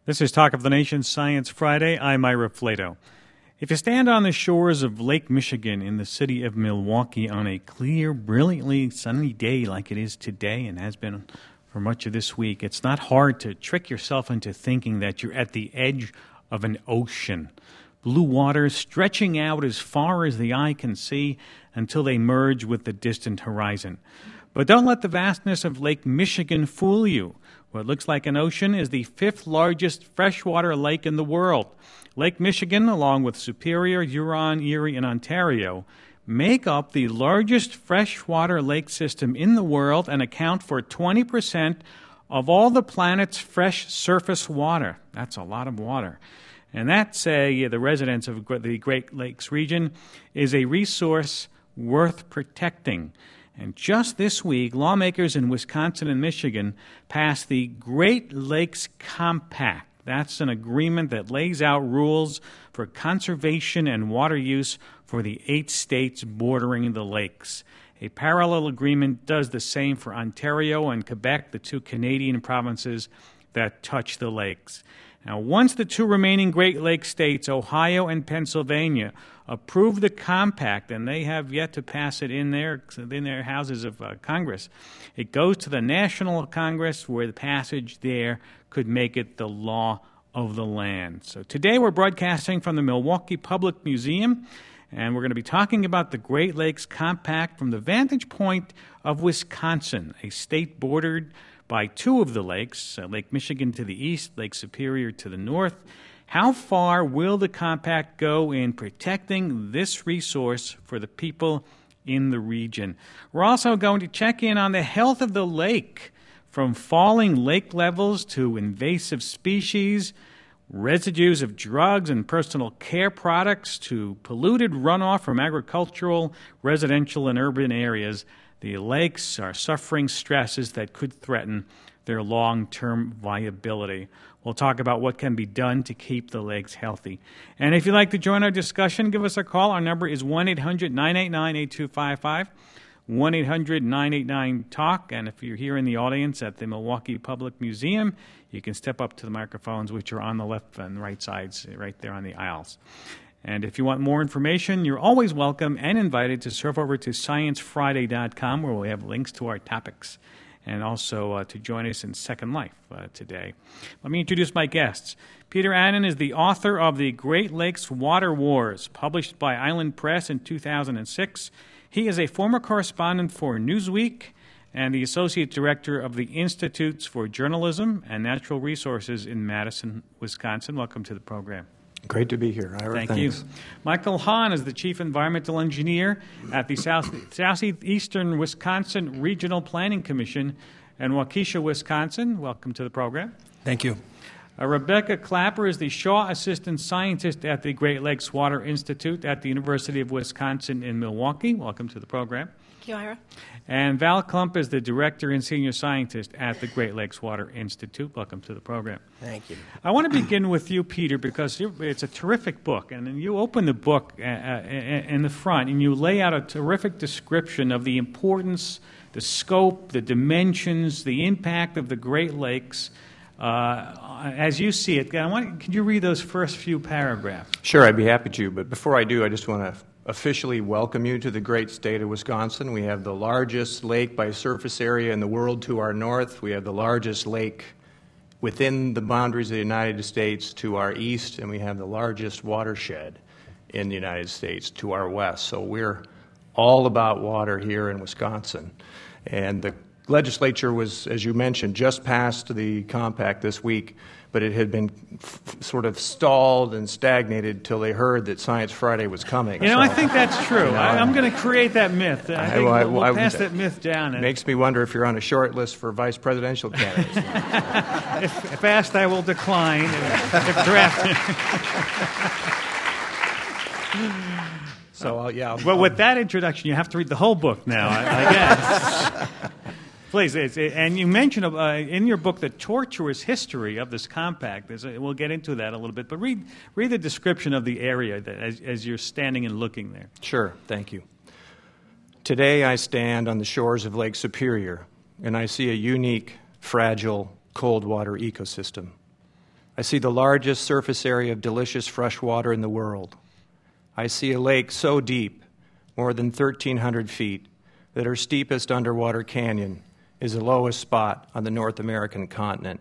This is Talk of the Nation Science Friday. I'm Ira Flato. If you stand on the shores of Lake Michigan in the city of Milwaukee on a clear, brilliantly sunny day like it is today and has been for much of this week, it's not hard to trick yourself into thinking that you're at the edge of an ocean. Blue waters stretching out as far as the eye can see until they merge with the distant horizon. But don't let the vastness of Lake Michigan fool you. What looks like an ocean is the fifth largest freshwater lake in the world. Lake Michigan, along with Superior, Huron, Erie, and Ontario, make up the largest freshwater lake system in the world and account for 20% of all the planet's fresh surface water. That's a lot of water. And that, say, the residents of the Great Lakes region, is a resource worth protecting. And just this week, lawmakers in Wisconsin and Michigan passed the Great Lakes Compact. That's an agreement that lays out rules for conservation and water use for the 8 states bordering the lakes. A parallel agreement does the same for Ontario and Quebec, the 2 Canadian provinces that touch the lakes. Now, once the 2 remaining Great Lakes states, Ohio and Pennsylvania, approve the compact, and they have yet to pass it in their houses of Congress, it goes to the National Congress, where the passage there could make it the law of the land. So today we're broadcasting from the Milwaukee Public Museum, and we're going to be talking about the Great Lakes Compact from the vantage point of Wisconsin, a state bordered by 2 of the lakes, Lake Michigan to the east, Lake Superior to the north. How far will the compact go in protecting this resource for the people in the region? We're also going to check in on the health of the lake, from falling lake levels to invasive species, residues of drugs and personal care products to polluted runoff from agricultural, residential, and urban areas. The lakes are suffering stresses that could threaten their long-term viability. We'll talk about what can be done to keep the lakes healthy. And if you'd like to join our discussion, give us a call. Our number is 1-800-989-8255, 1-800-989-TALK. And if you're here in the audience at the Milwaukee Public Museum, you can step up to the microphones, which are on the left and right sides, right there on the aisles. And if you want more information, you're always welcome and invited to surf over to sciencefriday.com, where we have links to our topics, and also to join us in Second Life today. Let me introduce my guests. Peter Annan is the author of The Great Lakes Water Wars, published by Island Press in 2006. He is a former correspondent for Newsweek and the associate director of the Institutes for Journalism and Natural Resources in Madison, Wisconsin. Welcome to the program. Great to be here, Ira. Thank Thanks. you. Michael Hahn is the Chief Environmental Engineer at the Southeastern Wisconsin Regional Planning Commission in Waukesha, Wisconsin. Welcome to the program. Thank you. Rebecca Clapper is the Shaw Assistant Scientist at the Great Lakes Water Institute at the University of Wisconsin in Milwaukee. Welcome to the program. Thank you, Ira. And Val Klump is the Director and Senior Scientist at the Great Lakes Water Institute. Welcome to the program. Thank you. I want to begin with you, Peter, because it's a terrific book. And you open the book in the front, and you lay out a terrific description of the importance, the scope, the dimensions, the impact of the Great Lakes as you see it. Can you read those first few paragraphs? Sure, I'd be happy to. But before I do, I just want to officially welcome you to the great state of Wisconsin. We have the largest lake by surface area in the world to our north. We have the largest lake within the boundaries of the United States to our east, and we have the largest watershed in the United States to our west. So we're all about water here in Wisconsin. And the legislature was, as you mentioned, just passed the compact this week, but it had been sort of stalled and stagnated till they heard that Science Friday was coming. I think that's true. I'm going to create that myth. I think we'll pass that myth down. It makes me wonder if you're on a short list for vice presidential candidates. If asked, I will decline. If drafted. Well, with that introduction, you have to read the whole book now, I guess. Please, and you mentioned in your book the tortuous history of this compact. We'll get into that a little bit, but read the description of the area as you're standing and looking there. Sure, thank you. Today I stand on the shores of Lake Superior, and I see a unique, fragile, cold water ecosystem. I see the largest surface area of delicious fresh water in the world. I see a lake so deep, more than 1,300 feet, that her steepest underwater canyon is the lowest spot on the North American continent.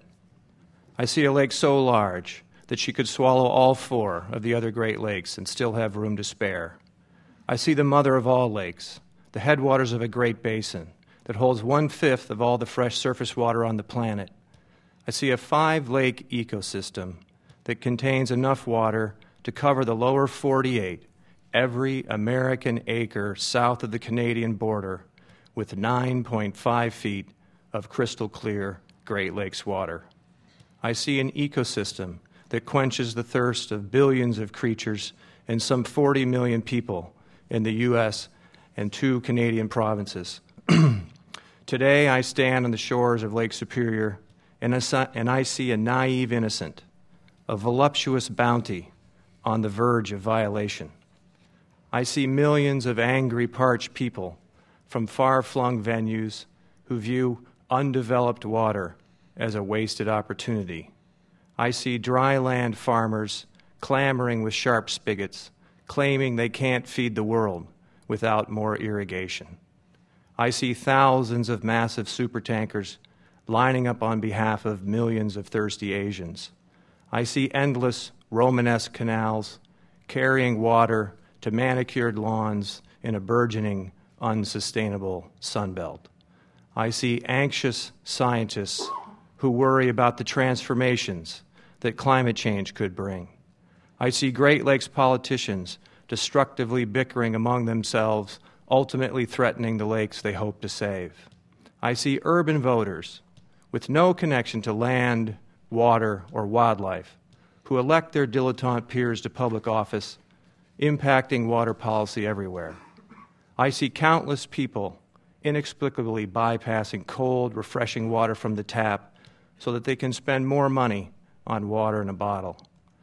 I see a lake so large that she could swallow all 4 of the other Great Lakes and still have room to spare. I see the mother of all lakes, the headwaters of a great basin that holds 1/5 of all the fresh surface water on the planet. I see a 5-lake ecosystem that contains enough water to cover the lower 48, every American acre south of the Canadian border, with 9.5 feet of crystal clear Great Lakes water. I see an ecosystem that quenches the thirst of billions of creatures and some 40 million people in the U.S. and 2 Canadian provinces. Today, I stand on the shores of Lake Superior, and I see a naive innocent, a voluptuous bounty on the verge of violation. I see millions of angry, parched people from far-flung venues who view undeveloped water as a wasted opportunity. I see dry land farmers clamoring with sharp spigots, claiming they can't feed the world without more irrigation. I see thousands of massive supertankers lining up on behalf of millions of thirsty Asians. I see endless Romanesque canals carrying water to manicured lawns in a burgeoning, unsustainable sunbelt. I see anxious scientists who worry about the transformations that climate change could bring. I see Great Lakes politicians destructively bickering among themselves, ultimately threatening the lakes they hope to save. I see urban voters with no connection to land, water, or wildlife who elect their dilettante peers to public office, impacting water policy everywhere. I see countless people inexplicably bypassing cold, refreshing water from the tap so that they can spend more money on water in a bottle.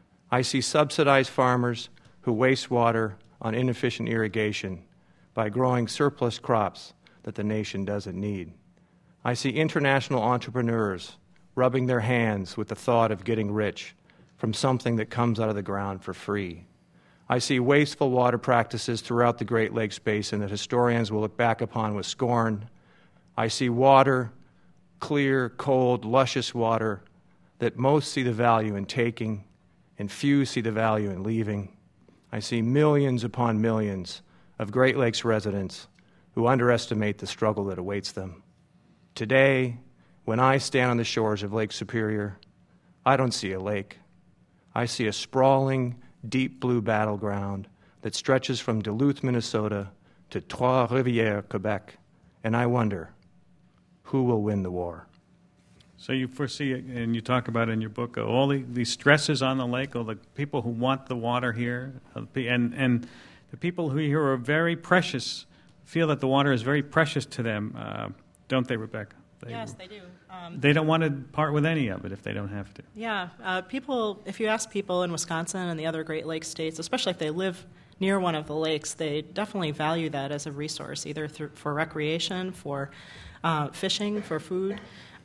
I see subsidized farmers who waste water on inefficient irrigation by growing surplus crops that the nation doesn't need. I see international entrepreneurs rubbing their hands with the thought of getting rich from something that comes out of the ground for free. I see wasteful water practices throughout the Great Lakes Basin that historians will look back upon with scorn. I see water, clear, cold, luscious water that most see the value in taking and few see the value in leaving. I see millions upon millions of Great Lakes residents who underestimate the struggle that awaits them. Today, when I stand on the shores of Lake Superior, I don't see a lake. I see a sprawling, deep blue battleground that stretches from Duluth, Minnesota to Trois-Rivières, Quebec, and I wonder, who will win the war? So you foresee, and you talk about in your book, all the stresses on the lake, all the people who want the water here, and the people who here are very precious, feel that the water is very precious to them, don't they, Rebecca? Yes, they do. They don't want to part with any of it if they don't have to. Yeah, people. If you ask people in Wisconsin and the other Great Lakes states, especially if they live near one of the lakes, they definitely value that as a resource, either for recreation, for fishing, for food,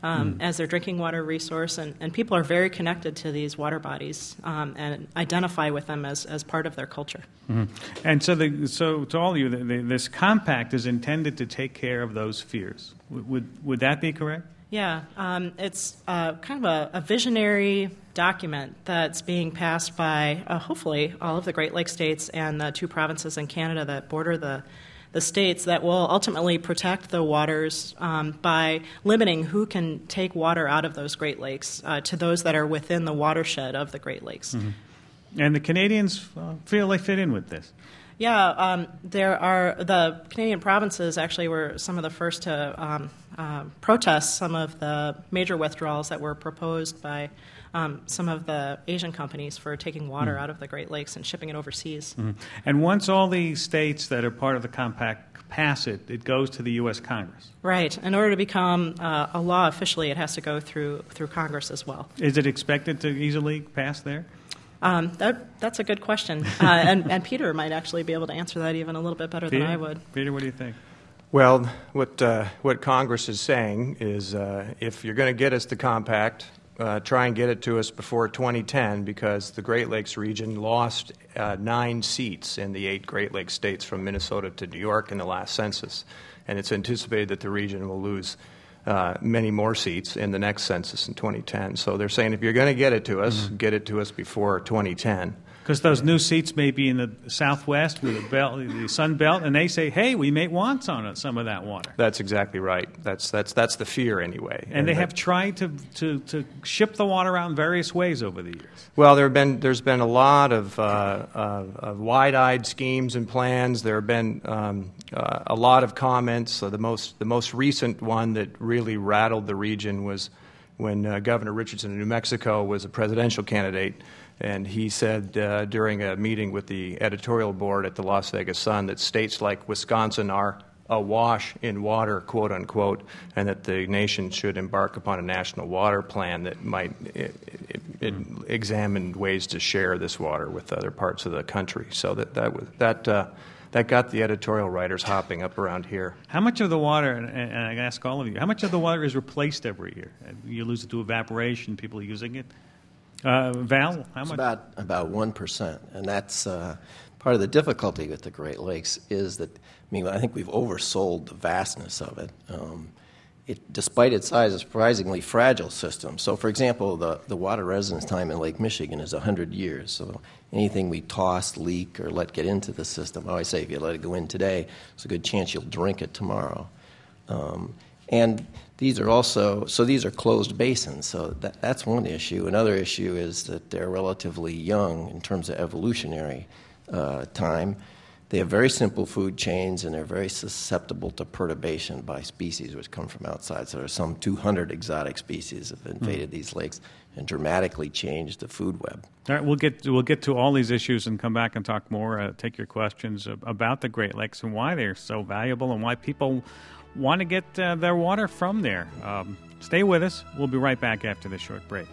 as their drinking water resource. And people are very connected to these water bodies and identify with them as part of their culture. Mm-hmm. And so to all of you, this compact is intended to take care of those fears. Would that be correct? Yeah, it's kind of a visionary document that's being passed by, hopefully, all of the Great Lakes states and the 2 provinces in Canada that border the states that will ultimately protect the waters by limiting who can take water out of those Great Lakes to those that are within the watershed of the Great Lakes. Mm-hmm. And the Canadians feel they fit in with this. Yeah, the Canadian provinces actually were some of the first to protest some of the major withdrawals that were proposed by some of the Asian companies for taking water out of the Great Lakes and shipping it overseas. Mm-hmm. And once all the states that are part of the compact pass it, it goes to the U.S. Congress. Right. In order to become a law officially, it has to go through Congress as well. Is it expected to easily pass there? That's a good question, and Peter might actually be able to answer that even a little bit better than I would. Peter, what do you think? Well, what Congress is saying is if you're going to get us the compact, try and get it to us before 2010 because the Great Lakes region lost 9 seats in the 8 Great Lakes states from Minnesota to New York in the last census. And it's anticipated that the region will lose many more seats in the next census in 2010. So they're saying if you're going to get it to us, get it to us before 2010. Because those new seats may be in the Southwest with the Sun Belt, and they say, "Hey, we may want some of that water." That's exactly right. That's the fear anyway. And they have tried to ship the water out in various ways over the years. Well, there's been a lot of wide-eyed schemes and plans. There have been a lot of comments. The most recent one that really rattled the region was when Governor Richardson of New Mexico was a presidential candidate. And he said during a meeting with the editorial board at the Las Vegas Sun that states like Wisconsin are awash in water, quote unquote, and that the nation should embark upon a national water plan that might examine ways to share this water with other parts of the country. So that got the editorial writers hopping up around here. How much of the water, and I ask all of you, how much of the water is replaced every year? You lose it to evaporation, people are using it. Val, how much? It's about 1%, and that's part of the difficulty with the Great Lakes is that, I think we've oversold the vastness of it. Despite its size, is a surprisingly fragile system. So, for example, the water residence time in Lake Michigan is 100 years. So anything we toss, leak, or let get into the system, I always say if you let it go in today, there's a good chance you'll drink it tomorrow. And these are closed basins, so that's one issue. Another issue is that they're relatively young in terms of evolutionary time. They have very simple food chains, and they're very susceptible to perturbation by species which come from outside. So there's some 200 exotic species have invaded these lakes and dramatically changed the food web. All right, we'll get to all these issues and come back and talk more, take your questions about the Great Lakes and why they're so valuable and why people want to get their water from there. Stay with us. We'll be right back after this short break.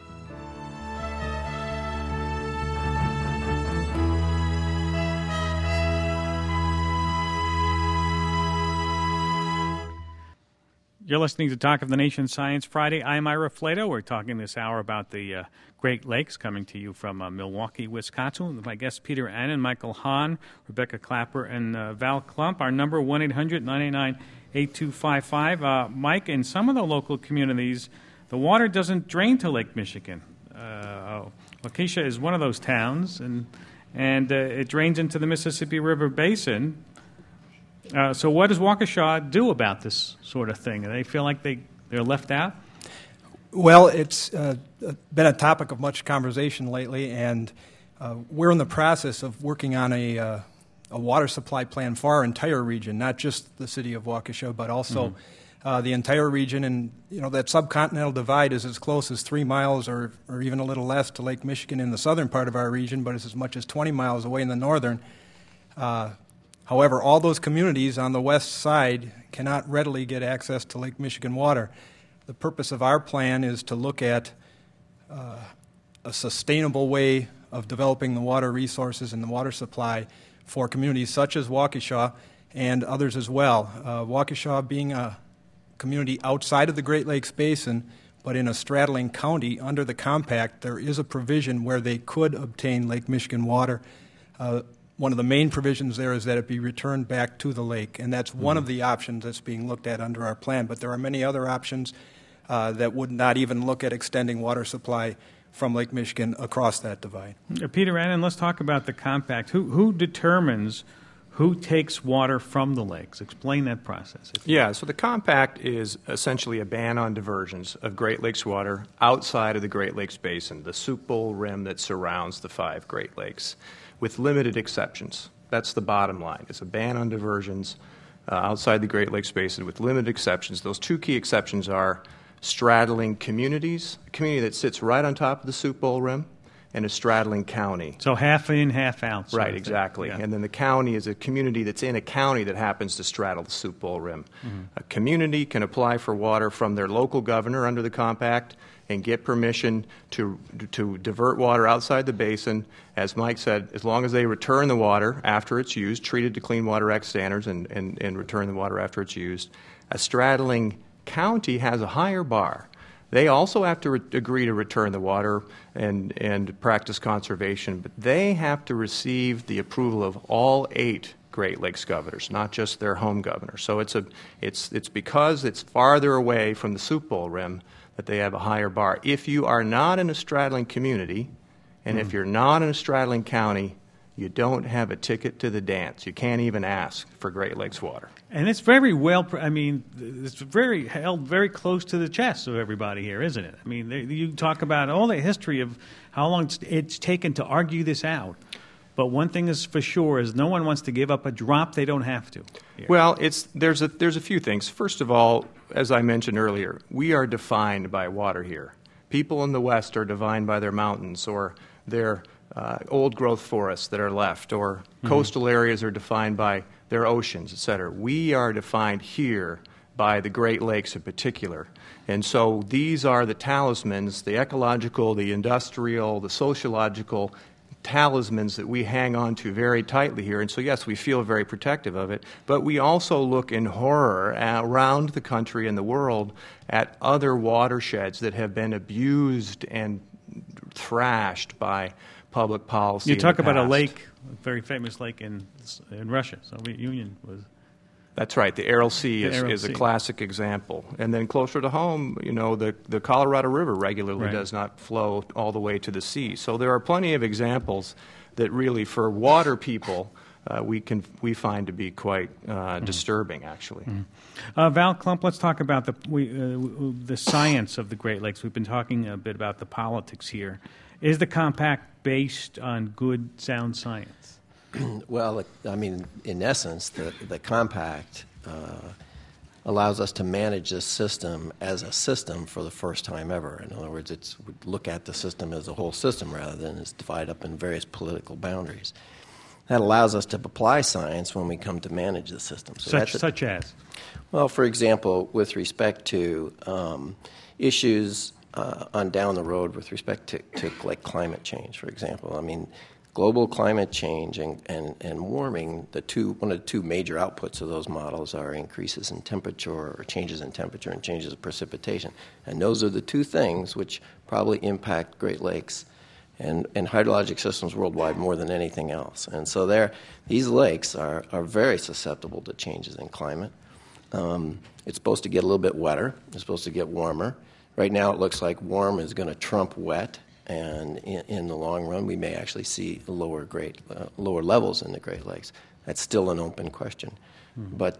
You're listening to Talk of the Nation Science Friday. I'm Ira Flato. We're talking this hour about the Great Lakes, coming to you from Milwaukee, Wisconsin, with my guests Peter Annin, Michael Hahn, Rebecca Clapper, and Val Klump. Our number, 1-800-989-8255. Mike, in some of the local communities, the water doesn't drain to Lake Michigan. Waukesha is one of those towns, and it drains into the Mississippi River Basin. So what does Waukesha do about this sort of thing? Do they feel like they're left out? Well, it's been a topic of much conversation lately, and we're in the process of working on a water supply plan for our entire region, not just the city of Waukesha, but also the entire region. And that subcontinental divide is as close as 3 miles or even a little less to Lake Michigan in the southern part of our region, but it's as much as 20 miles away in the northern. However, all those communities on the west side cannot readily get access to Lake Michigan water. The purpose of our plan is to look at a sustainable way of developing the water resources and the water supply for communities such as Waukesha and others as well. Waukesha being a community outside of the Great Lakes Basin, but in a straddling county under the compact, there is a provision where they could obtain Lake Michigan water. One of the main provisions there is that it be returned back to the lake, and that's one of the options that's being looked at under our plan. But there are many other options that would not even look at extending water supply from Lake Michigan across that divide. Peter Annin, let's talk about the compact. Who determines who takes water from the lakes? Explain that process. Yeah, so the compact is essentially a ban on diversions of Great Lakes water outside of the Great Lakes Basin, the soup bowl rim that surrounds the 5 Great Lakes, with limited exceptions. That's the bottom line. It's a ban on diversions outside the Great Lakes Basin with limited exceptions. Those 2 key exceptions are straddling communities, a community that sits right on top of the soup bowl rim, and a straddling county. So half in, half out. Right, exactly. Yeah. And then the county is a community that's in a county that happens to straddle the soup bowl rim. A community can apply for water from their local governor under the compact and get permission to divert water outside the basin, as Mike said, as long as they return the water after it's used, treated to Clean Water Act standards, and return the water after it's used. A straddling county has a higher bar. They also have to agree to return the water and practice conservation, but they have to receive the approval of all 8 Great Lakes governors, not just their home governor. So it's because it's farther away from the Soup Bowl rim that they have a higher bar. If you are not in a straddling community, and if you're not in a straddling county, you don't have a ticket to the dance. You can't even ask for Great Lakes water. And it's very well, it's very held very close to the chest of everybody here, isn't it? I mean, you talk about all the history of how long it's taken to argue this out. But one thing is for sure is no one wants to give up a drop they don't have to. Here. Well, there's a few things. First of all, as I mentioned earlier, we are defined by water here. People in the West are defined by their mountains or their old-growth forests that are left, or coastal areas are defined by their oceans, et cetera. We are defined here by the Great Lakes in particular. And so these are the talismans, the ecological, the industrial, the sociological talismans that we hang on to very tightly here. And so, yes, we feel very protective of it, but we also look in horror around the country and the world at other watersheds that have been abused and thrashed by public policy. You talk about a lake, a very famous lake in Russia. Soviet Union was. That's right. The Aral Sea is a classic example. And then closer to home, the Colorado River regularly does not flow all the way to the sea. So there are plenty of examples that really, for water people, we find to be quite disturbing, actually. Val Klump, let's talk about the science of the Great Lakes. We've been talking a bit about the politics here. Is the compact based on good, sound science? Well, I mean, in essence, the compact allows us to manage this system as a system for the first time ever. In other words, we look at the system as a whole system rather than as divided up in various political boundaries. That allows us to apply science when we come to manage the system. So such as? Well, for example, with respect to issues on down the road with respect to like climate change, for example. I mean, global climate change and warming, one of the two major outputs of those models are increases in temperature or changes in temperature and changes of precipitation. And those are the two things which probably impact Great Lakes and hydrologic systems worldwide more than anything else. And so these lakes are very susceptible to changes in climate. It's supposed to get a little bit wetter. It's supposed to get warmer. Right now it looks like warm is going to trump wet. And in the long run, we may actually see lower levels in the Great Lakes. That's still an open question, but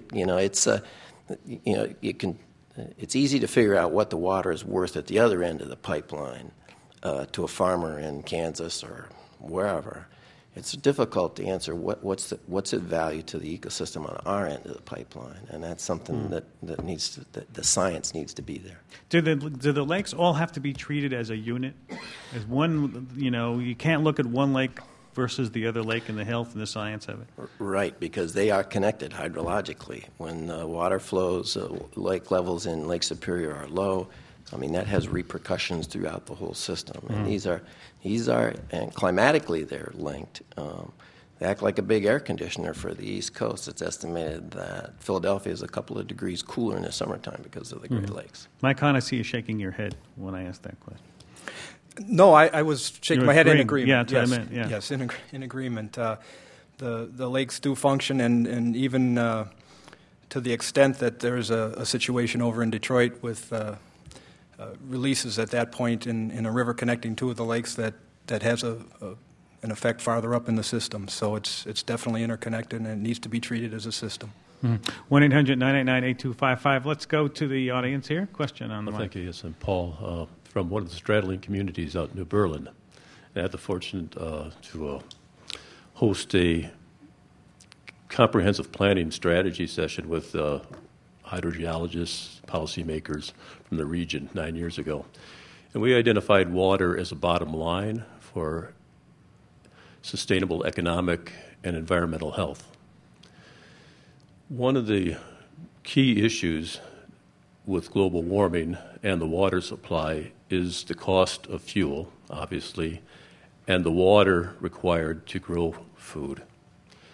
it's easy to figure out what the water is worth at the other end of the pipeline to a farmer in Kansas or wherever. It's difficult to answer what's its value to the ecosystem on our end of the pipeline, and that's something that the science needs to be there. Do the lakes all have to be treated as a unit? As one, you can't look at one lake versus the other lake and the health and the science of it. Right, because they are connected hydrologically. When water flows, lake levels in Lake Superior are low. I mean, that has repercussions throughout the whole system. And these are, and climatically they're linked. They act like a big air conditioner for the East Coast. It's estimated that Philadelphia is a couple of degrees cooler in the summertime because of the Great Lakes. Mike, I see you shaking your head when I asked that question. No, I was shaking my head in agreement. Yeah, that's what I meant. Yeah. Yes, in agreement. The lakes do function, and even to the extent that there's a situation over in Detroit with releases at that point in a river connecting two of the lakes that has an effect farther up in the system. So it's definitely interconnected, and it needs to be treated as a system. 1-800-989-8255. Let's go to the audience here. Question on the mic. Thank you. Yes, I'm Paul from one of the straddling communities out in New Berlin. I had the fortune to host a comprehensive planning strategy session with hydrogeologists, policymakers from the region 9 years ago. And we identified water as a bottom line for sustainable economic and environmental health. One of the key issues with global warming and the water supply is the cost of fuel, obviously, and the water required to grow food.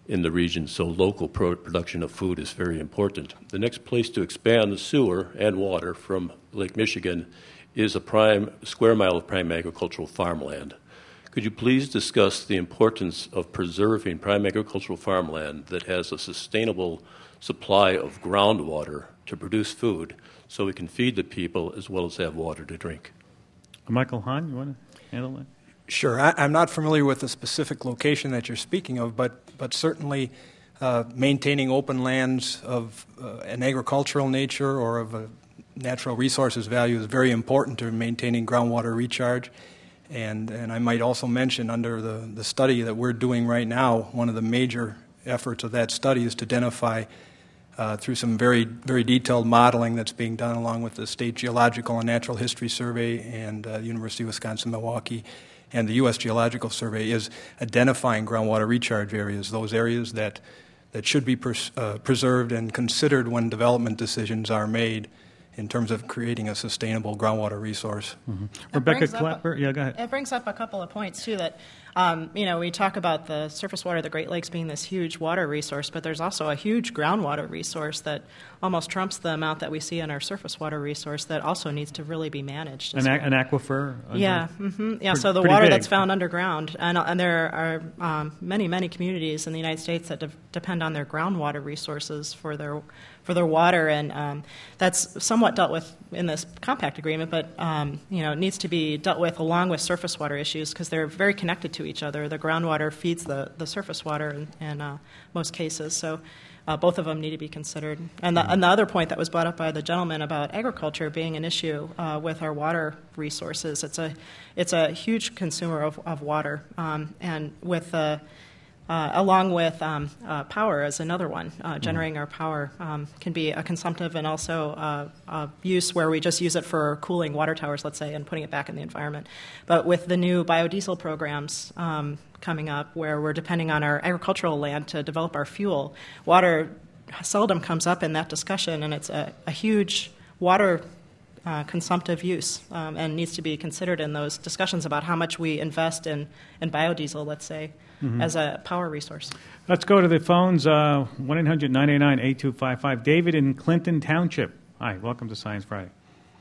in the region, so local production of food is very important. The next place to expand the sewer and water from Lake Michigan is a prime square mile of prime agricultural farmland. Could you please discuss the importance of preserving prime agricultural farmland that has a sustainable supply of groundwater to produce food so we can feed the people as well as have water to drink? Michael Hahn, you want to handle that? Sure. I'm not familiar with the specific location that you're speaking of, but certainly maintaining open lands of an agricultural nature or of a natural resources value is very important to maintaining groundwater recharge. And I might also mention under the study that we're doing right now, one of the major efforts of that study is to identify through some very, very detailed modeling that's being done along with the State Geological and Natural History Survey and University of Wisconsin-Milwaukee and the U.S. Geological Survey, is identifying groundwater recharge areas, those areas that should be preserved and considered when development decisions are made in terms of creating a sustainable groundwater resource. Mm-hmm. Rebecca Clapper, yeah, go ahead. It brings up a couple of points, too, that, we talk about the surface water, the Great Lakes being this huge water resource, but there's also a huge groundwater resource that almost trumps the amount that we see in our surface water resource that also needs to really be managed. An aquifer? Yeah, so the water that's found underground, and there are many communities in the United States that depend on their groundwater resources for their water, and that's somewhat dealt with in this compact agreement, but it needs to be dealt with along with surface water issues because they're very connected to each other. The groundwater feeds the surface water in most cases, so both of them need to be considered. And the other point that was brought up by the gentleman about agriculture being an issue with our water resources, it's a huge consumer of water, and with along with power as another one. Generating our power can be a consumptive and also use where we just use it for cooling water towers, let's say, and putting it back in the environment. But with the new biodiesel programs coming up where we're depending on our agricultural land to develop our fuel, water seldom comes up in that discussion, and it's a huge water consumptive use and needs to be considered in those discussions about how much we invest in biodiesel, let's say, as a power resource. Let's go to the phones, 1-800-989-8255. David in Clinton Township. Hi, welcome to Science Friday.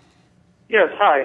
Yes, hi.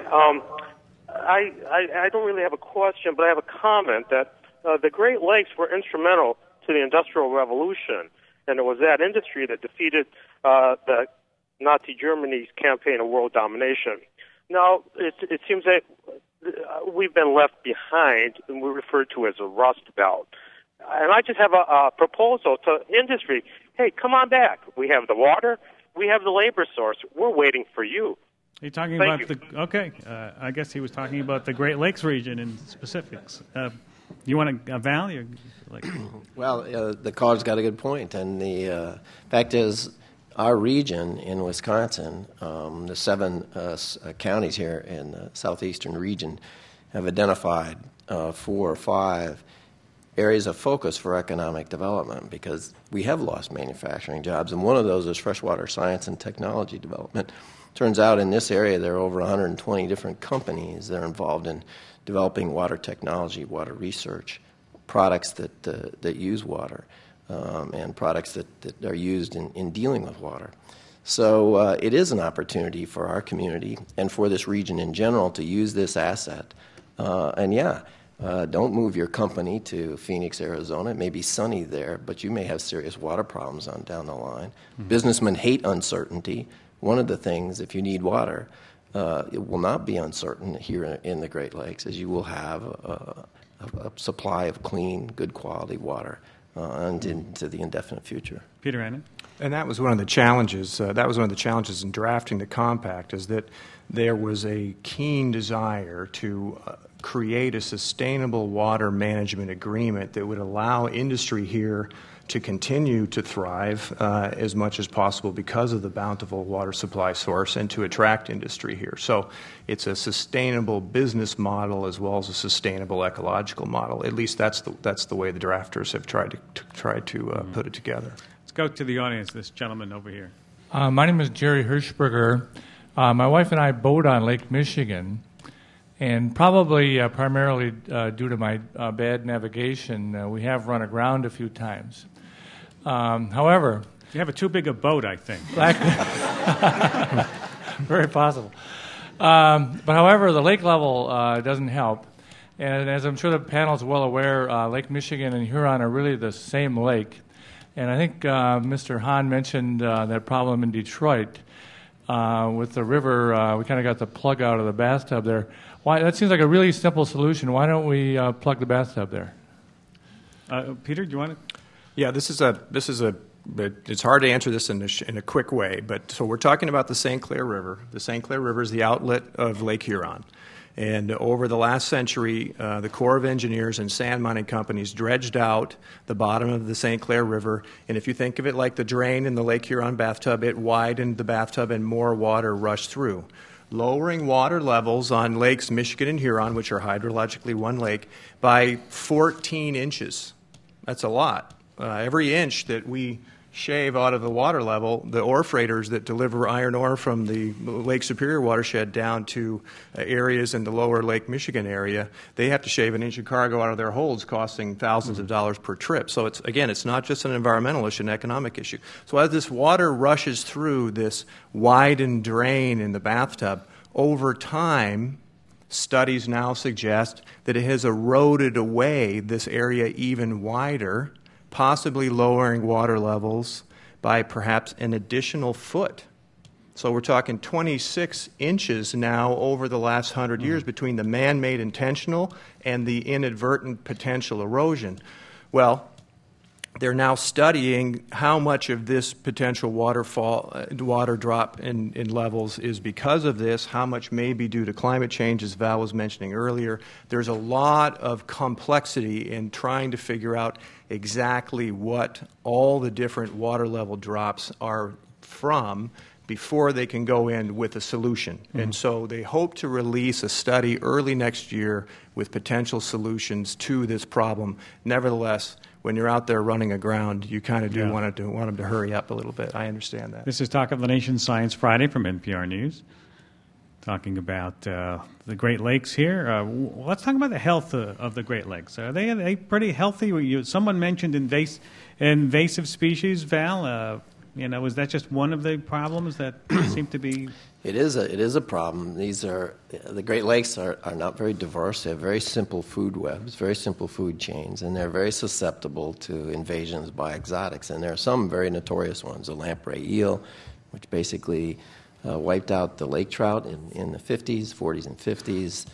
I don't really have a question, but I have a comment that the Great Lakes were instrumental to the Industrial Revolution, and it was that industry that defeated the Nazi Germany's campaign of world domination. Now, it seems that we've been left behind, and we're referred to as a rust belt. And I just have a proposal to industry. Hey, come on back. We have the water. We have the labor source. We're waiting for you. Are you talking about okay. I guess he was talking about the Great Lakes region in specifics. You want a valley? Or Well, the caller's got a good point. And the fact is, our region in Wisconsin, the 7 counties here in the southeastern region, have identified 4 or 5 areas of focus for economic development because we have lost manufacturing jobs, and one of those is freshwater science and technology development. Turns out in this area there are over 120 different companies that are involved in developing water technology, water research, products that use water. And products that are used in dealing with water. So it is an opportunity for our community and for this region in general to use this asset. Don't move your company to Phoenix, Arizona. It may be sunny there, but you may have serious water problems on down the line. Mm-hmm. Businessmen hate uncertainty. One of the things, if you need water, it will not be uncertain here in the Great Lakes, as you will have a supply of clean, good quality water. And into the indefinite future. Peter Hannon? And that was one of the challenges. That was one of the challenges in drafting the compact, is that there was a keen desire to create a sustainable water management agreement that would allow industry here to continue to thrive as much as possible because of the bountiful water supply source and to attract industry here. So it's a sustainable business model as well as a sustainable ecological model. At least that's the way the drafters have tried to put it together. Let's go to the audience. This gentleman over here. My name is Jerry Hirschberger. My wife and I boat on Lake Michigan, and probably primarily due to my bad navigation, we have run aground a few times. However, You have a too big a boat, I think. very possible. But however, the lake level doesn't help. And as I'm sure the panel is well aware, Lake Michigan and Huron are really the same lake. And I think Mr. Hahn mentioned that problem in Detroit with the river. We kind of got the plug out of the bathtub there. Why? That seems like a really simple solution. Why don't we plug the bathtub there? Peter, do you want to? Yeah, it's hard to answer this in a quick way, but so we're talking about the St. Clair River. The St. Clair River is the outlet of Lake Huron. And over the last century, the Corps of Engineers and sand mining companies dredged out the bottom of the St. Clair River. And if you think of it like the drain in the Lake Huron bathtub, it widened the bathtub and more water rushed through, lowering water levels on lakes Michigan and Huron, which are hydrologically one lake, by 14 inches. That's a lot. Every inch that we shave out of the water level, the ore freighters that deliver iron ore from the Lake Superior watershed down to areas in the lower Lake Michigan area, they have to shave an inch of cargo out of their holds, costing thousands of dollars per trip. So it's not just an environmental issue, an economic issue. So as this water rushes through this widened drain in the bathtub, over time, studies now suggest that it has eroded away this area even wider, possibly lowering water levels by perhaps an additional foot. So we're talking 26 inches now over the last 100 years between the man-made intentional and the inadvertent potential erosion. Well, they're now studying how much of this potential water drop in levels is because of this, how much may be due to climate change, as Val was mentioning earlier. There's a lot of complexity in trying to figure out exactly what all the different water level drops are from before they can go in with a solution. Mm-hmm. And so they hope to release a study early next year with potential solutions to this problem. Nevertheless, when you're out there running aground, you kind of do want them to hurry up a little bit. I understand that. This is Talk of the Nation Science Friday from NPR News, talking about the Great Lakes here. Let's talk about the health of the Great Lakes. Are they pretty healthy? Someone mentioned invasive species, Val. Is that just one of the problems that seem to be? It is a problem. The Great Lakes are not very diverse. They have very simple food webs, very simple food chains, and they're very susceptible to invasions by exotics. And there are some very notorious ones. The lamprey eel, which basically wiped out the lake trout in the 40s and 50s.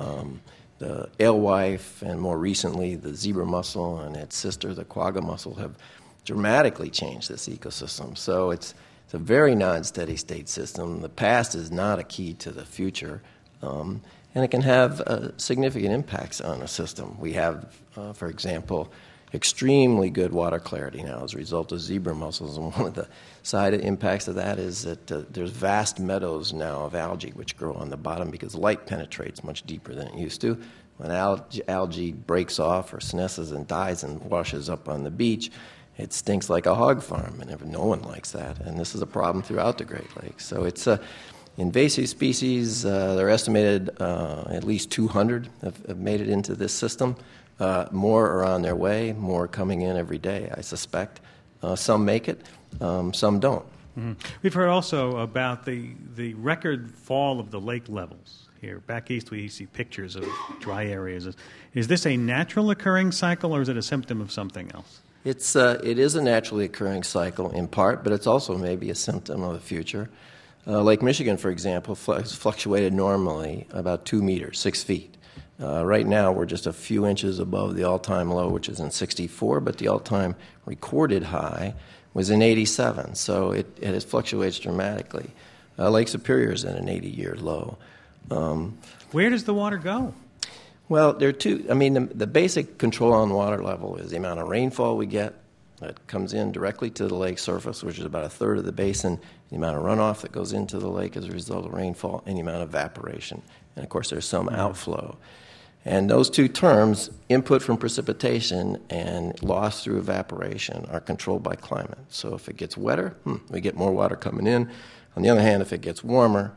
The alewife, and more recently the zebra mussel and its sister, the quagga mussel, have dramatically changed this ecosystem. So it's a very non-steady state system. The past is not a key to the future, and it can have significant impacts on a system. We have, for example, extremely good water clarity now as a result of zebra mussels, and one of the side impacts of that is that there's vast meadows now of algae which grow on the bottom because light penetrates much deeper than it used to. When algae breaks off or senesces and dies and washes up on the beach, it stinks like a hog farm, and no one likes that. And this is a problem throughout the Great Lakes. So it's invasive species. They're estimated at least 200 have made it into this system. More are on their way, more coming in every day, I suspect. Some make it, some don't. Mm-hmm. We've heard also about the record fall of the lake levels. Here, back east, we see pictures of dry areas. Is this a natural occurring cycle, or is it a symptom of something else? It is a naturally occurring cycle in part, but it's also maybe a symptom of the future. Lake Michigan, for example, has fluctuated normally about 2 meters, 6 feet. Right now, we're just a few inches above the all-time low, which is in 64, but the all-time recorded high was in 87, so it has fluctuates dramatically. Lake Superior is at an 80-year low. Where does the water go? Well, there are two. I mean, the basic control on water level is the amount of rainfall we get that comes in directly to the lake surface, which is about a third of the basin, the amount of runoff that goes into the lake as a result of rainfall, and the amount of evaporation. And, of course, there's some outflow. And those two terms, input from precipitation and loss through evaporation, are controlled by climate. So if it gets wetter, we get more water coming in. On the other hand, if it gets warmer,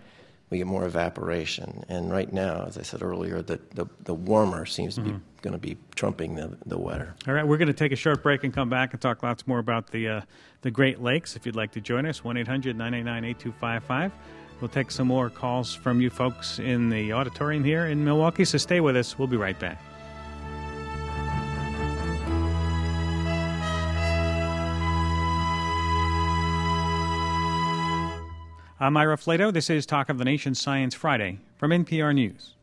we get more evaporation. And right now, as I said earlier, the warmer seems to be going to be trumping the wetter. All right, we're going to take a short break and come back and talk lots more about the Great Lakes. If you'd like to join us, 1-800-989-8255. We'll take some more calls from you folks in the auditorium here in Milwaukee, so stay with us. We'll be right back. I'm Ira Flato. This is Talk of the Nation Science Friday from NPR News.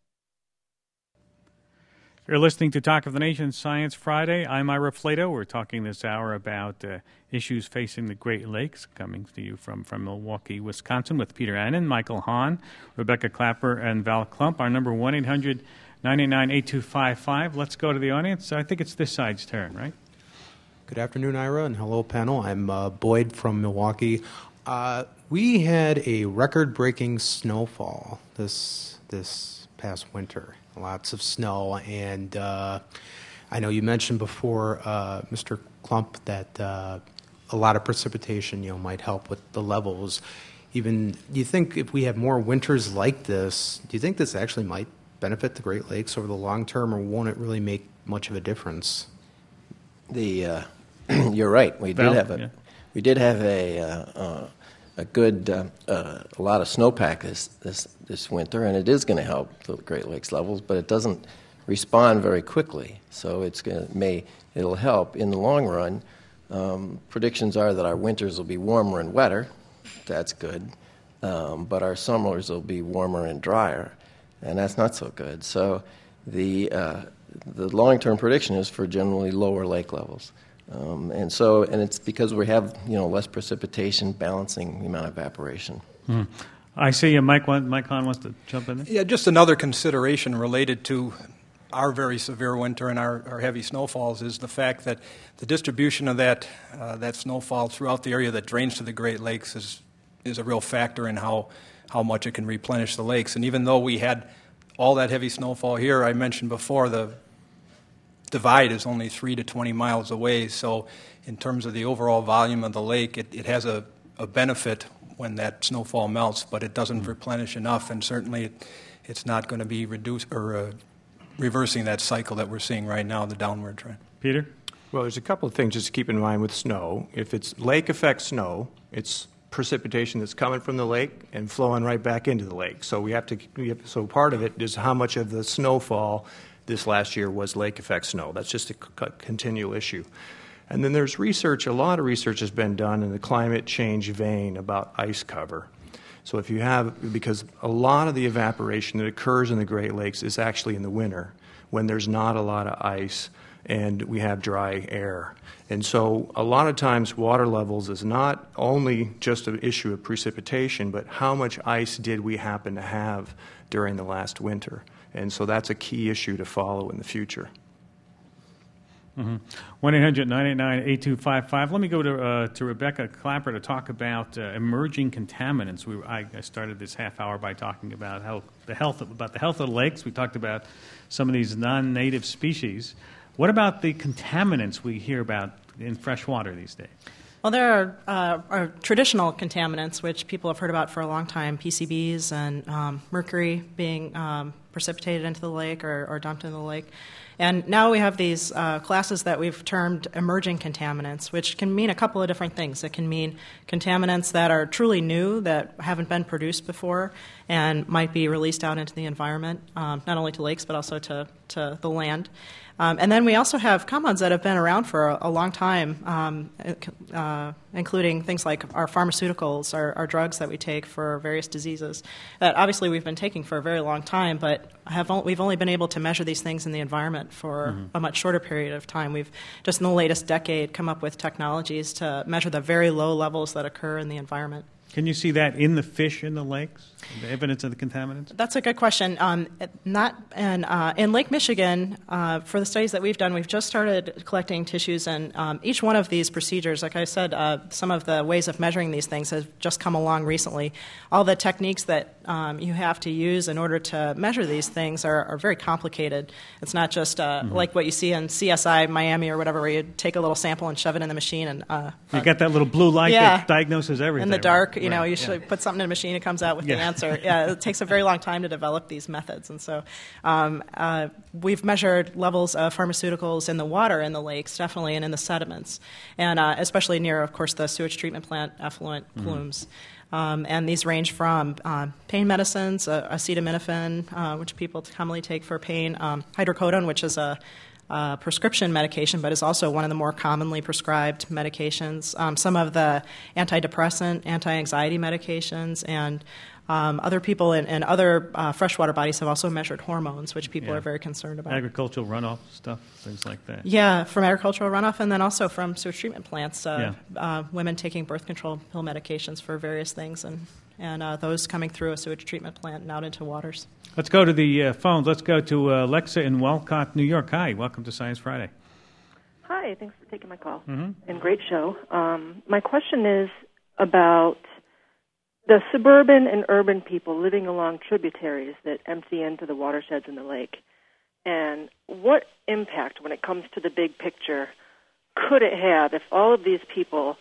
You're listening to Talk of the Nation Science Friday. I'm Ira Flato. We're talking this hour about issues facing the Great Lakes, coming to you from Milwaukee, Wisconsin, with Peter Annan, Michael Hahn, Rebecca Clapper, and Val Klump. Our number 1-800-989-8255. Let's go to the audience. I think it's this side's turn, right? Good afternoon, Ira, and hello, panel. I'm Boyd from Milwaukee. We had a record-breaking snowfall this past winter. Lots of snow, and I know you mentioned before, Mr. Klump, that a lot of precipitation, might help with the levels. Do you think if we have more winters like this, do you think this actually might benefit the Great Lakes over the long term, or won't it really make much of a difference? You're right. We did have a good a lot of snowpack this winter, and it is going to help the Great Lakes levels, but it doesn't respond very quickly. So it'll help in the long run. Predictions are that our winters will be warmer and wetter. That's good, but our summers will be warmer and drier, and that's not so good. So the long-term prediction is for generally lower lake levels. And it's because we have less precipitation balancing the amount of evaporation. I see Mike Hahn wants to jump in there. Yeah, just another consideration related to our very severe winter and our heavy snowfalls is the fact that the distribution of that snowfall throughout the area that drains to the Great Lakes is a real factor in how much it can replenish the lakes. And even though we had all that heavy snowfall here, I mentioned before, the divide is only 3 to 20 miles away, so in terms of the overall volume of the lake, it has a benefit when that snowfall melts, but it doesn't replenish enough, and certainly it's not going to be reversing that cycle that we're seeing right now, the downward trend. Peter? Well, there's a couple of things just to keep in mind with snow. If it's lake effect snow, it's precipitation that's coming from the lake and flowing right back into the lake. So so part of it is how much of the snowfall this last year was lake effect snow. That's just a continual issue. And then there's research, a lot of research has been done in the climate change vein about ice cover. So because a lot of the evaporation that occurs in the Great Lakes is actually in the winter when there's not a lot of ice and we have dry air. And so a lot of times water levels is not only just an issue of precipitation, but how much ice did we happen to have during the last winter. And so that's a key issue to follow in the future. 1-800-989-8255. Let me go to Rebecca Clapper to talk about emerging contaminants. I started this half hour by talking about the health of the lakes. We talked about some of these non-native species. What about the contaminants we hear about in fresh water these days? Well, there are traditional contaminants, which people have heard about for a long time, PCBs and mercury being precipitated into the lake or dumped into the lake. And now we have these classes that we've termed emerging contaminants, which can mean a couple of different things. It can mean contaminants that are truly new, that haven't been produced before, and might be released out into the environment, not only to lakes but also to the land. And then we also have compounds that have been around for a long time, including things like our pharmaceuticals, our drugs that we take for various diseases that obviously we've been taking for a very long time, but we've only been able to measure these things in the environment for a much shorter period of time. We've just in the latest decade come up with technologies to measure the very low levels that occur in the environment. Can you see that in the fish in the lakes, the evidence of the contaminants? That's a good question. Not in Lake Michigan, for the studies that we've done, we've just started collecting tissues, and each one of these procedures, like I said, some of the ways of measuring these things have just come along recently. All the techniques that you have to use in order to measure these things are very complicated. It's not just like what you see in CSI Miami or whatever, where you take a little sample and shove it in the machine. And you got that little blue light that diagnoses everything. In the dark, You know, you should put something in a machine, it comes out with the answer. Yeah, it takes a very long time to develop these methods. And so we've measured levels of pharmaceuticals in the water in the lakes, definitely, and in the sediments, and especially near, of course, the sewage treatment plant effluent plumes. And these range from pain medicines, acetaminophen, which people commonly take for pain, hydrocodone, which is a prescription medication, but is also one of the more commonly prescribed medications, some of the antidepressant, anti-anxiety medications, and other people in other freshwater bodies have also measured hormones, which people are very concerned about. Agricultural runoff stuff, things like that. Yeah, from agricultural runoff, and then also from sewage treatment plants, women taking birth control pill medications for various things, and those coming through a sewage treatment plant and out into waters. Let's go to the phones. Let's go to Alexa in Walcott, New York. Hi, welcome to Science Friday. Hi, thanks for taking my call. And great show. My question is about the suburban and urban people living along tributaries that empty into the watersheds in the lake. And what impact, when it comes to the big picture, could it have if all of these people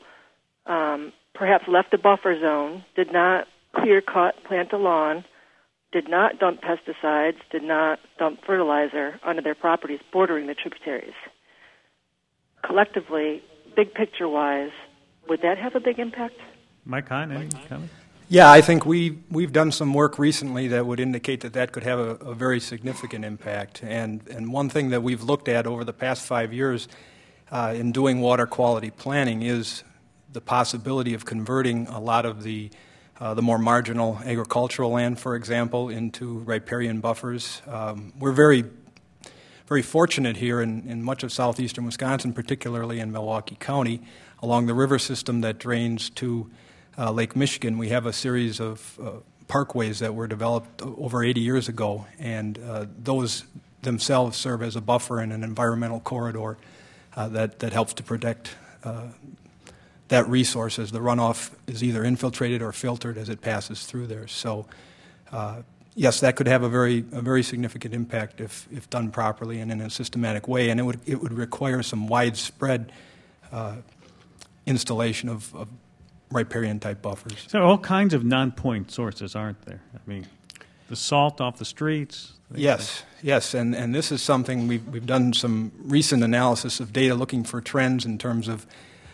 perhaps left a buffer zone, did not clear-cut, plant a lawn, did not dump pesticides, did not dump fertilizer onto their properties bordering the tributaries? Collectively, big picture-wise, would that have a big impact? Mike Hahn, any comment? Yeah, I think we've done some work recently that would indicate that could have a very significant impact. And one thing that we've looked at over the past 5 years in doing water quality planning is the possibility of converting a lot of the more marginal agricultural land, for example, into riparian buffers. We're very, very fortunate here in much of southeastern Wisconsin, particularly in Milwaukee County, along the river system that drains to Lake Michigan. We have a series of parkways that were developed over 80 years ago, and those themselves serve as a buffer and an environmental corridor that helps to protect that resource as the runoff is either infiltrated or filtered as it passes through there. So, yes, that could have a very significant impact if done properly and in a systematic way, and it would require some widespread installation of riparian-type buffers. So all kinds of non-point sources, aren't there? I mean, the salt off the streets. Yes, and this is something we've done some recent analysis of data looking for trends in terms of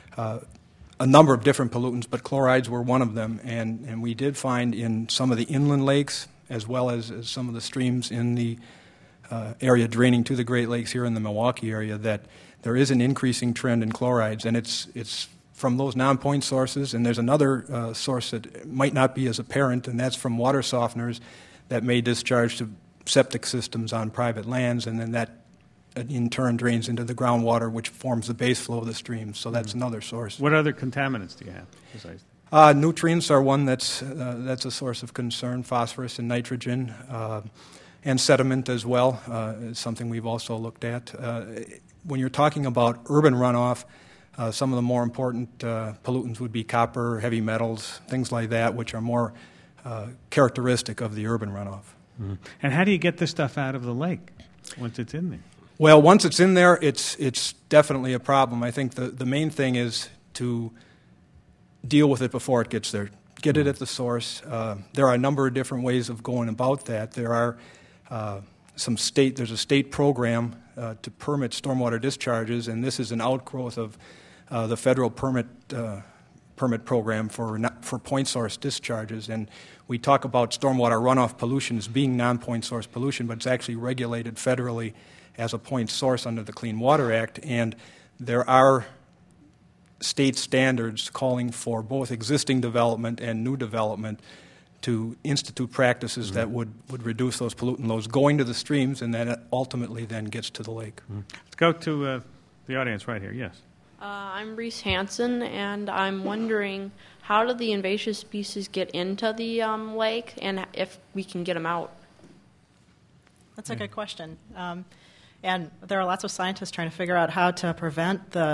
a number of different pollutants, but chlorides were one of them, and we did find in some of the inland lakes as well as some of the streams in the area draining to the Great Lakes here in the Milwaukee area that there is an increasing trend in chlorides, and it's from those non-point sources, and there's another source that might not be as apparent, and that's from water softeners that may discharge to septic systems on private lands, and then that in turn drains into the groundwater, which forms the base flow of the stream. So that's another source. What other contaminants do you have besides? Nutrients are one that's a source of concern. Phosphorus and nitrogen, and sediment as well is something we've also looked at. When you're talking about urban runoff, some of the more important pollutants would be copper, heavy metals, things like that, which are more characteristic of the urban runoff. Mm-hmm. And how do you get this stuff out of the lake once it's in there? Well, once it's in there, it's definitely a problem. I think the main thing is to deal with it before it gets there. Get it at the source. There are a number of different ways of going about that. There are there's a state program to permit stormwater discharges, and this is an outgrowth of the federal permit program for point source discharges. And we talk about stormwater runoff pollution as being non-point source pollution, but it's actually regulated federally as a point source under the Clean Water Act, and there are state standards calling for both existing development and new development to institute practices that would reduce those pollutant loads going to the streams, and then ultimately then gets to the lake. Let's go to the audience right here. Yes. I'm Reese Hansen, and I'm wondering how do the invasive species get into the lake, and if we can get them out? That's a good question. And there are lots of scientists trying to figure out how to prevent the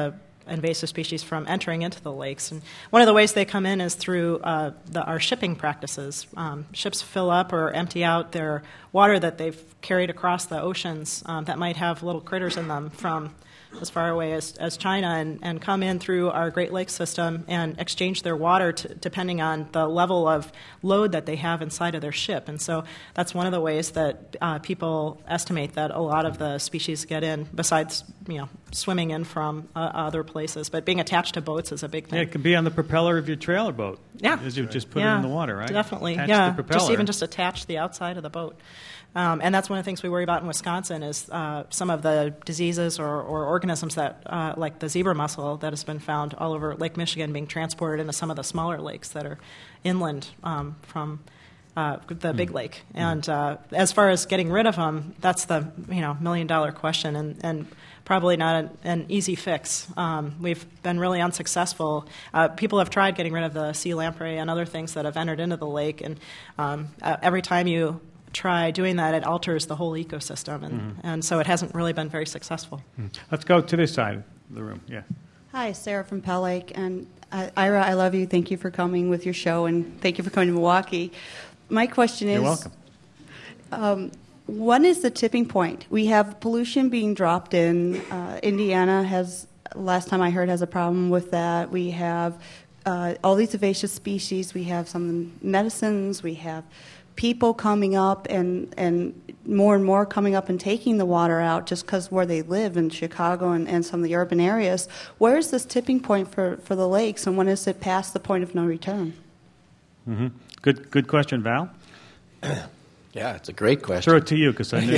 invasive species from entering into the lakes. And one of the ways they come in is through our shipping practices. Ships fill up or empty out their water that they've carried across the oceans that might have little critters in them from as far away as China and come in through our Great Lakes system and exchange their water depending on the level of load that they have inside of their ship. And so that's one of the ways that people estimate that a lot of the species get in, besides swimming in from other places. But being attached to boats is a big thing. Yeah, it could be on the propeller of your trailer boat. Yeah. As you just put it in the water, right? Definitely. Attach the propeller. Just attach the outside of the boat. And that's one of the things we worry about in Wisconsin is some of the diseases or organisms that, like the zebra mussel that has been found all over Lake Michigan being transported into some of the smaller lakes that are inland from the big lake. And as far as getting rid of them, that's the $1 million question and probably not an easy fix. We've been really unsuccessful. People have tried getting rid of the sea lamprey and other things that have entered into the lake, and every time you try doing that, it alters the whole ecosystem, and so it hasn't really been very successful. Let's go to this side of the room. Yeah. Hi, Sarah from Pell Lake, and Ira, I love you. Thank you for coming with your show, and thank you for coming to Milwaukee. My question is, you're welcome. When is the tipping point? We have pollution being dropped in. Indiana has, last time I heard, has a problem with that. We have all these invasive species. We have some medicines. We have people coming up and more coming up and taking the water out just because where they live in Chicago and some of the urban areas. Where is this tipping point for the lakes, and when is it past the point of no return? Mm-hmm. Good question, Val. Yeah, it's a great question. Throw it to you because I knew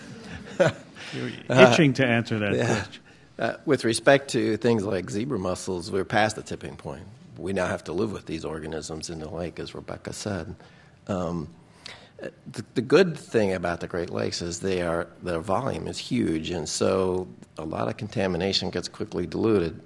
you were itching to answer that question. With respect to things like zebra mussels, we're past the tipping point. We now have to live with these organisms in the lake, as Rebecca said. The good thing about the Great Lakes is their volume is huge, and so a lot of contamination gets quickly diluted.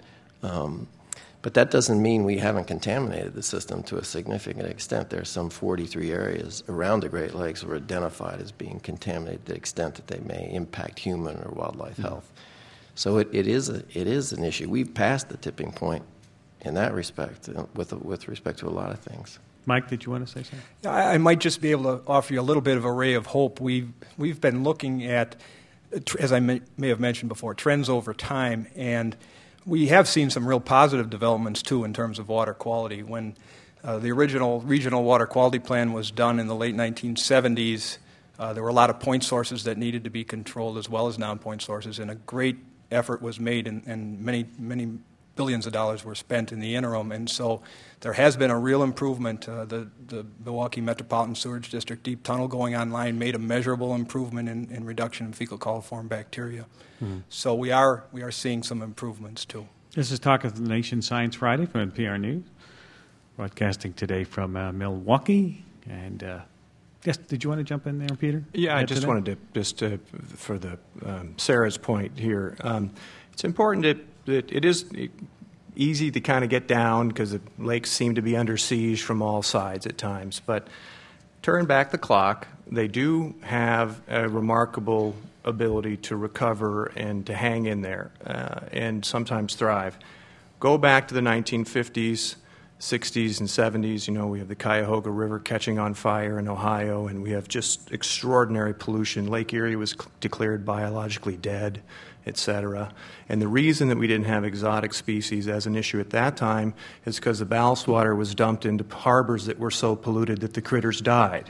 But that doesn't mean we haven't contaminated the system to a significant extent. There are some 43 areas around the Great Lakes that were identified as being contaminated to the extent that they may impact human or wildlife health. So it is an issue. We've passed the tipping point in that respect with respect to a lot of things. Mike, did you want to say something? I might just be able to offer you a little bit of a ray of hope. We've been looking at, as I may have mentioned before, trends over time, and we have seen some real positive developments, too, in terms of water quality. When the original regional water quality plan was done in the late 1970s, there were a lot of point sources that needed to be controlled as well as non-point sources, and a great effort was made, and many billions of dollars were spent in the interim. And so there has been a real improvement. The Milwaukee Metropolitan Sewerage District deep tunnel going online made a measurable improvement in reduction in fecal coliform bacteria. Mm-hmm. So we are seeing some improvements, too. This is Talk of the Nation Science Friday from NPR News, broadcasting today from Milwaukee. And yes, did you want to jump in there, Peter? Yeah, I just wanted to, for the Sarah's point here, it's important that it is easy to kind of get down because the lakes seem to be under siege from all sides at times. But turn back the clock. They do have a remarkable ability to recover and to hang in there and sometimes thrive. Go back to the 1950s, 60s, and 70s. We have the Cuyahoga River catching on fire in Ohio, and we have just extraordinary pollution. Lake Erie was declared biologically dead, etc. And the reason that we didn't have exotic species as an issue at that time is because the ballast water was dumped into harbors that were so polluted that the critters died.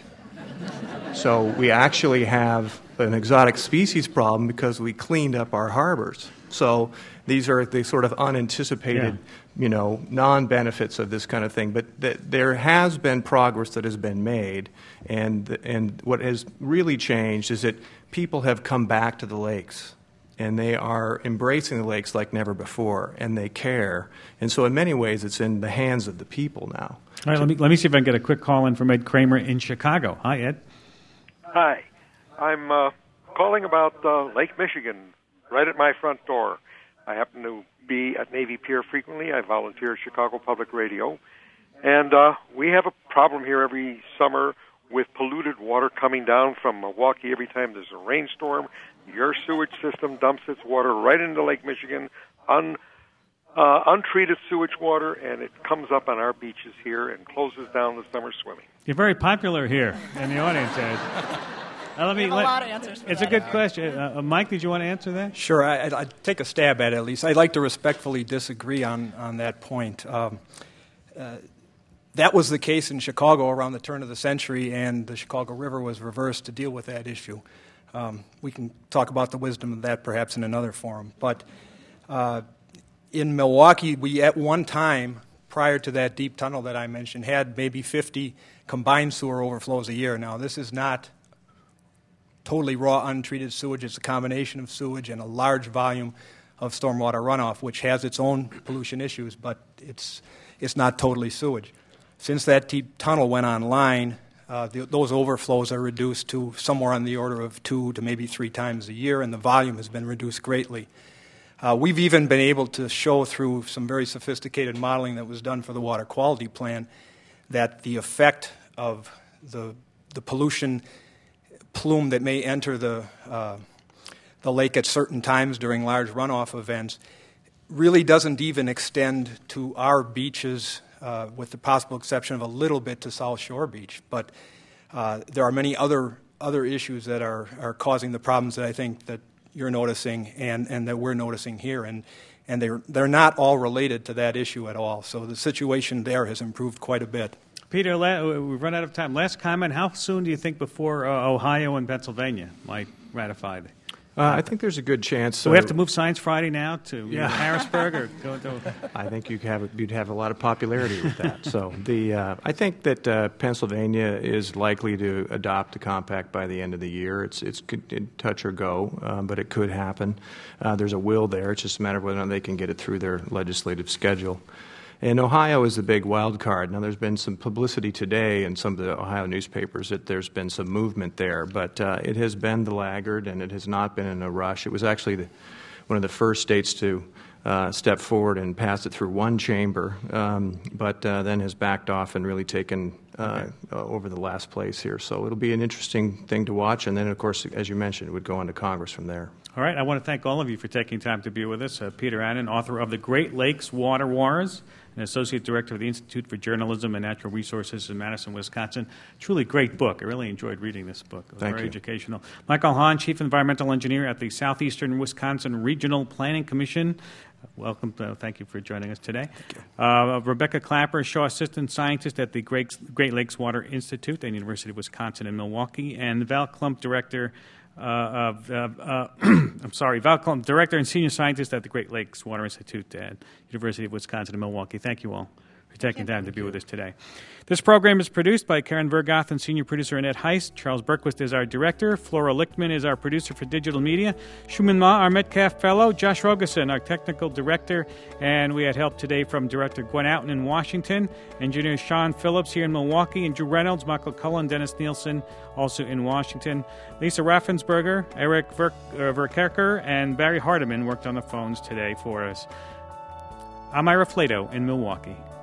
So we actually have an exotic species problem because we cleaned up our harbors. So these are the sort of unanticipated, non-benefits of this kind of thing. But there has been progress that has been made, and what has really changed is that people have come back to the lakes, and they are embracing the lakes like never before, and they care. And so in many ways, it's in the hands of the people now. All right, let me see if I can get a quick call in from Ed Kramer in Chicago. Hi, Ed. Hi. I'm calling about Lake Michigan, right at my front door. I happen to be at Navy Pier frequently. I volunteer at Chicago Public Radio. And we have a problem here every summer with polluted water coming down from Milwaukee every time there's a rainstorm. Your sewage system dumps its water right into Lake Michigan untreated sewage water, and it comes up on our beaches here and closes down the summer swimming. You're very popular here in the audience, Ed. We have a lot of answers for It's that. a good question. Mike, did you want to answer that? Sure, I'd take a stab at it at least. I'd like to respectfully disagree on that point. That was the case in Chicago around the turn of the century, and the Chicago River was reversed to deal with that issue. We can talk about the wisdom of that perhaps in another forum. But in Milwaukee, we at one time, prior to that deep tunnel that I mentioned, had maybe 50 combined sewer overflows a year. Now, this is not totally raw, untreated sewage. It's a combination of sewage and a large volume of stormwater runoff, which has its own pollution issues, but it's not totally sewage. Since that deep tunnel went online, those overflows are reduced to somewhere on the order of 2 to maybe 3 times a year, and the volume has been reduced greatly. We've even been able to show through some very sophisticated modeling that was done for the water quality plan that the effect of the pollution plume that may enter the lake at certain times during large runoff events really doesn't even extend to our beaches, with the possible exception of a little bit to South Shore Beach. But there are many other issues that are causing the problems that I think that you're noticing and that we're noticing here, and they're not all related to that issue at all. So the situation there has improved quite a bit. Peter, we've run out of time. Last comment, how soon do you think before Ohio and Pennsylvania might ratify it? I think there's a good chance. So we have to move Science Friday now to Harrisburg, or go to? I think you'd have a lot of popularity with that. So I think that Pennsylvania is likely to adopt a compact by the end of the year. It's touch or go, but it could happen. There's a will there. It's just a matter of whether or not they can get it through their legislative schedule. And Ohio is the big wild card. Now, there's been some publicity today in some of the Ohio newspapers that there's been some movement there, but it has been the laggard, and it has not been in a rush. It was actually one of the first states to step forward and pass it through one chamber, but then has backed off and really taken over the last place here. So it'll be an interesting thing to watch, and then, of course, as you mentioned, it would go on to Congress from there. All right, I want to thank all of you for taking time to be with us. Peter Annan, author of The Great Lakes Water Wars, and Associate Director of the Institute for Journalism and Natural Resources in Madison, Wisconsin. Truly great book. I really enjoyed reading this book. It was very educational. Michael Hahn, Chief Environmental Engineer at the Southeastern Wisconsin Regional Planning Commission. Welcome. Thank you for joining us today. Rebecca Clapper, Shaw Assistant Scientist at the Great Lakes Water Institute at the University of Wisconsin in Milwaukee, and Val Klump, Director Val Klump, Director and Senior Scientist at the Great Lakes Water Institute at University of Wisconsin in Milwaukee. Thank you all for taking time to be with us today. This program is produced by Karen Vergoth and Senior Producer Annette Heist. Charles Berquist is our Director. Flora Lichtman is our Producer for Digital Media. Shuman Ma, our Metcalf Fellow. Josh Rogerson, our Technical Director. And we had help today from Director Gwen Outen in Washington, Engineer Sean Phillips here in Milwaukee, and Drew Reynolds, Michael Cullen, Dennis Nielsen, also in Washington. Lisa Raffensberger, Eric Verkerker, and Barry Hardiman worked on the phones today for us. I'm Ira Flato in Milwaukee.